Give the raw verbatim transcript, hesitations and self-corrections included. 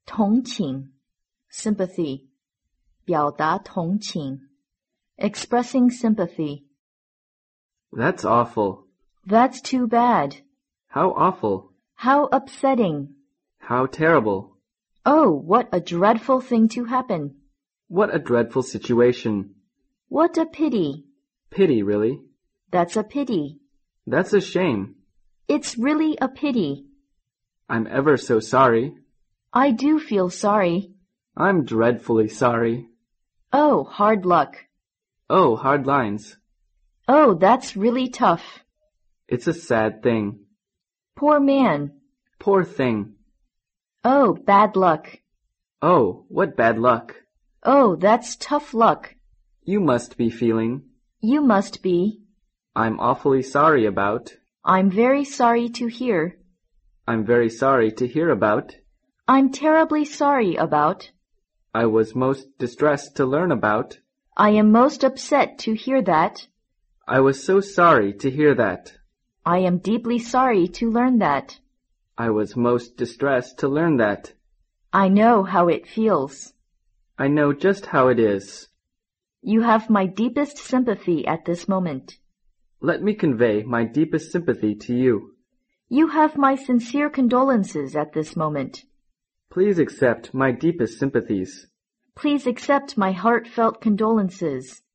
同情 sympathy 表达同情 expressing sympathy. That's awful. That's too bad. How awful. How upsetting. How terrible. Oh, what a dreadful thing to happen. What a dreadful situation. What a pity. Pity, really? That's a pity. That's a shame. It's really a pity. I'm ever so sorry. I do feel sorry. I'm dreadfully sorry. Oh, hard luck. Oh, hard lines. Oh, that's really tough. It's a sad thing. Poor man. Poor thing. Oh, bad luck. Oh, what bad luck. Oh, that's tough luck. You must be feeling. You must be. I'm awfully sorry about. I'm very sorry to hear. I'm very sorry to hear about. I'm terribly sorry about. I was most distressed to learn about. I am most upset to hear that. I was so sorry to hear that. I am deeply sorry to learn that. I was most distressed to learn that. I know how it feels. I know just how it is. You have my deepest sympathy at this moment. Let me convey my deepest sympathy to you. You have my sincere condolences at this moment. Please accept my deepest sympathies. Please accept my heartfelt condolences.